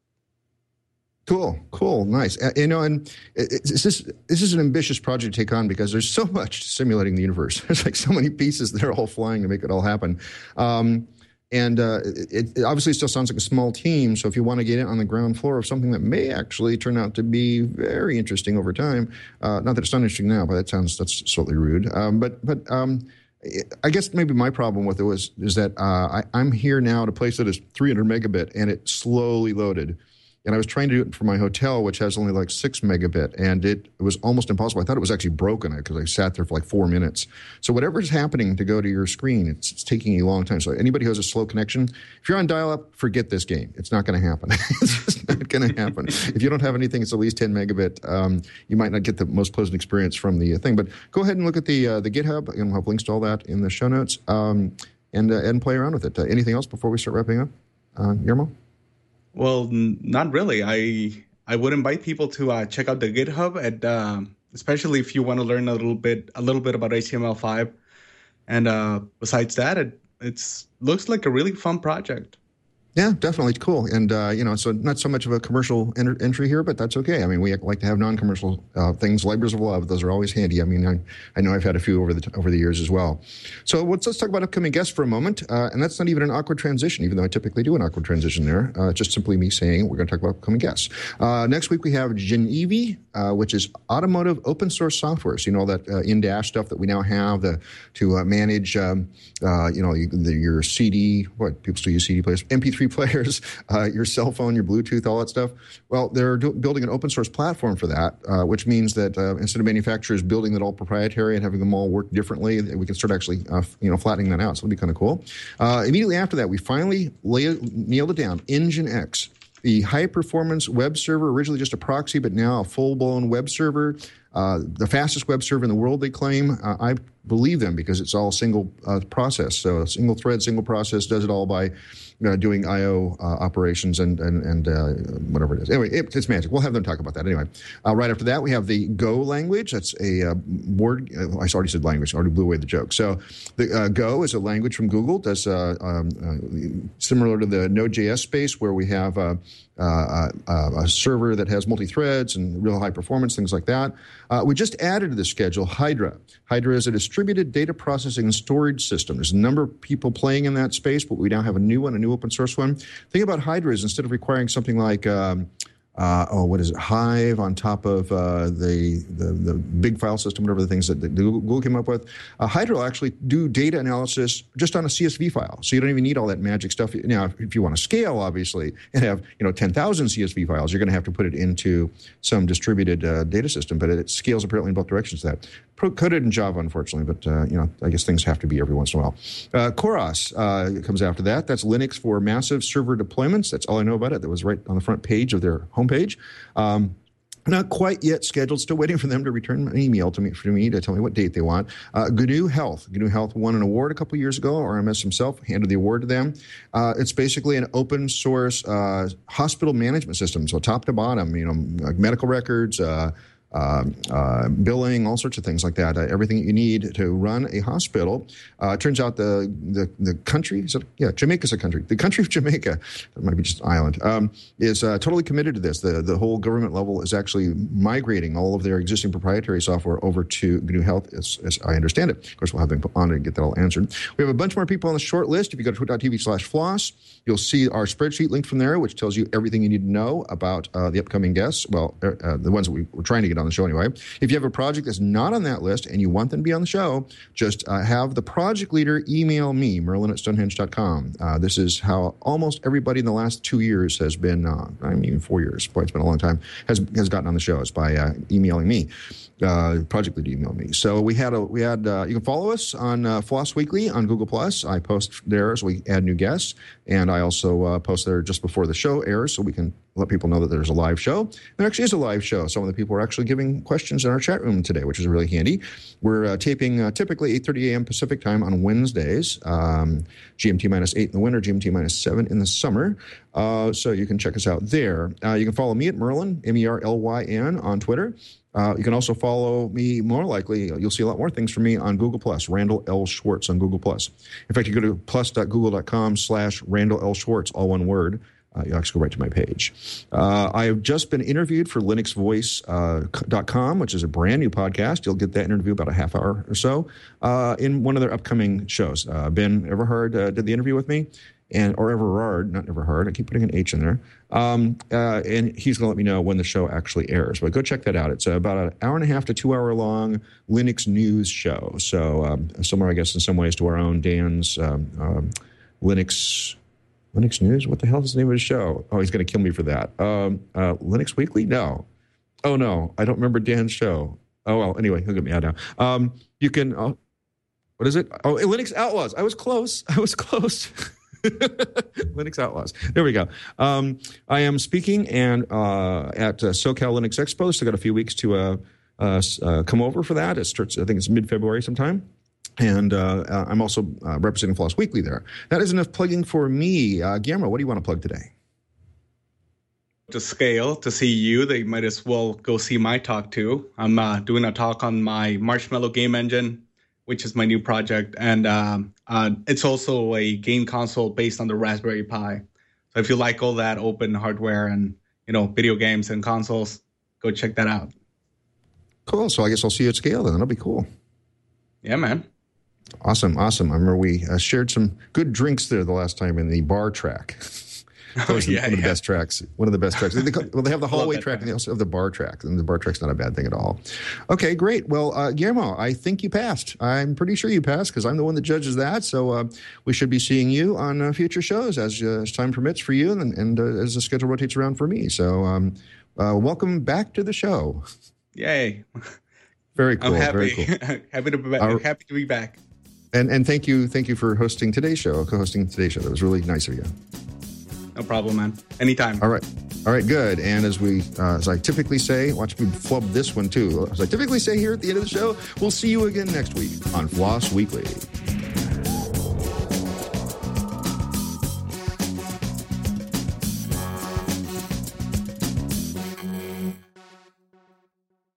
Cool, nice. And this is an ambitious project to take on because there's so much simulating the universe. There's like so many pieces that are all flying to make it all happen. And it obviously still sounds like a small team. So if you want to get in on the ground floor of something that may actually turn out to be very interesting over time, not that it's not interesting now, but that's slightly rude. But I guess maybe my problem with it is that I'm here now at a place that is 300 megabit and it slowly loaded. And I was trying to do it for my hotel, which has only like 6 megabit, and it was almost impossible. I thought it was actually broken because I sat there for like 4 minutes. So whatever's happening to go to your screen, it's taking you a long time. So anybody who has a slow connection, if you're on dial-up, forget this game. It's not going to happen. It's just not going to happen. If you don't have anything that's at least 10 megabit, you might not get the most pleasant experience from the thing. But go ahead and look at the GitHub, and we'll have links to all that in the show notes, and play around with it. Anything else before we start wrapping up? Guillermo? Well, not really. I would invite people to check out the GitHub, and especially if you want to learn a little bit about HTML5. And besides that, it looks like a really fun project. Yeah, definitely. It's cool. And, so not so much of a commercial entry here, but that's okay. I mean, we like to have non-commercial things. Libraries of Love, those are always handy. I mean, I know I've had a few over the years as well. So let's talk about upcoming guests for a moment. And that's not even an awkward transition, even though I typically do an awkward transition there. It's just simply me saying we're going to talk about upcoming guests. Next week, we have Genevi, which is automotive open source software. So, all that in-dash stuff that we now have to manage, your CD, what people still use CD players, MP3 players, your cell phone, your Bluetooth, all that stuff. Well, they're building an open source platform for that, which means that instead of manufacturers building that all proprietary and having them all work differently, we can start actually, flattening that out. So it'll be kind of cool. Immediately after that, we finally nailed it down. Nginx, the high-performance web server, originally just a proxy, but now a full-blown web server. The fastest web server in the world, they claim. I believe them because it's all single process. So single thread, single process, does it all by doing I/O operations and whatever it is. Anyway, it's magic. We'll have them talk about that anyway. Right after that, we have the Go language. That's a word. I already said language. I already blew away the joke. So the Go is a language from Google. That's similar to the Node.js space, where we have a server that has multi-threads and real high performance, things like that. We just added to the schedule Hydra. Hydra is a distributed data processing and storage system. There's a number of people playing in that space, but we now have a new open source one. The thing about Hydra is instead of requiring something like what is it? Hive on top of the big file system, whatever the things that Google came up with. Hydra will actually do data analysis just on a CSV file, so you don't even need all that magic stuff. Now, if you want to scale, obviously, and have 10,000 CSV files, you're going to have to put it into some distributed data system. But it scales apparently in both directions. That coded in Java, unfortunately, but I guess things have to be every once in a while. Koros comes after that. That's Linux for massive server deployments. That's all I know about it. That was right on the front page of their homepage. Not quite yet scheduled. Still waiting for them to return an email to me to tell me what date they want. GNU Health. GNU Health won an award a couple years ago. RMS himself handed the award to them. It's basically an open source hospital management system. So top to bottom, medical records, billing, all sorts of things like that. Everything you need to run a hospital. Turns out the country, Jamaica's a country. The country of Jamaica, that might be just an island, is totally committed to this. The whole government level is actually migrating all of their existing proprietary software over to GNU Health, as I understand it. Of course, we'll have them on to get that all answered. We have a bunch more people on the short list. If you go to twit.tv/floss, you'll see our spreadsheet linked from there, which tells you everything you need to know about the upcoming guests. Well, the ones that we're trying to get on the show anyway. If you have a project that's not on that list and you want them to be on the show, just have the project leader email me, merlin@stonehenge.com. This is how almost everybody in the last 2 years has been, even 4 years, boy, it's been a long time, has gotten on the show, is by emailing me. Project lead email me. So we had you can follow us on Floss Weekly on Google+. I post there as we add new guests, and I also post there just before the show airs, so we can let people know that there's a live show. There actually is a live show. Some of the people are actually giving questions in our chat room today, which is really handy. We're taping typically 8:30 a.m. Pacific time on Wednesdays, GMT -8 in the winter, GMT -7 in the summer. So you can check us out there. You can follow me at Merlin, MERLYN, on Twitter. You can also follow me, more likely, you'll see a lot more things from me on Google+, Randall L. Schwartz on Google+. In fact, you go to plus.google.com/Randall L. Schwartz, all one word. You'll actually go right to my page. I have just been interviewed for linuxvoice.com, which is a brand new podcast. You'll get that interview about a half hour or so in one of their upcoming shows. Ben Everhard did the interview with me. Or Everard, not Everhard. I keep putting an H in there. And he's going to let me know when the show actually airs. But go check that out. It's about an hour and a half to 2 hour long Linux news show. So similar, I guess, in some ways to our own Dan's Linux News. What the hell is the name of his show? Oh, he's going to kill me for that. Linux Weekly? No. Oh, no. I don't remember Dan's show. Oh, well, anyway, he'll get me out now. You can, what is it? Oh, Linux Outlaws. I was close. Linux Outlaws. There we go. I am speaking at SoCal Linux Expo. Still got a few weeks to come over for that. It starts, I think it's mid-February sometime. And I'm also representing Floss Weekly there. That is enough plugging for me. Guillermo, what do you want to plug today? To scale, to see you, they might as well go see my talk too. I'm doing a talk on my Marshmallow game engine, which is my new project. And it's also a game console based on the Raspberry Pi. So if you like all that open hardware and, video games and consoles, go check that out. Cool. So I guess I'll see you at Scale then. That'll be cool. Yeah, man. Awesome. I remember we shared some good drinks there the last time in the bar track. One of the best tracks. One of the best tracks. They have the hallway track and they also have the bar track. And the bar track's not a bad thing at all. Okay, great. Well, Guillermo, I think you passed. I'm pretty sure you passed because I'm the one that judges that. So we should be seeing you on future shows as time permits for you and as the schedule rotates around for me. So welcome back to the show. Yay. Very cool. I'm happy. Very cool. Happy to be back. And thank you for hosting today's show, co-hosting today's show. That was really nice of you. No problem, man. Anytime. All right, good. And as I typically say, watch me flub this one too. As I typically say here at the end of the show, we'll see you again next week on Floss Weekly.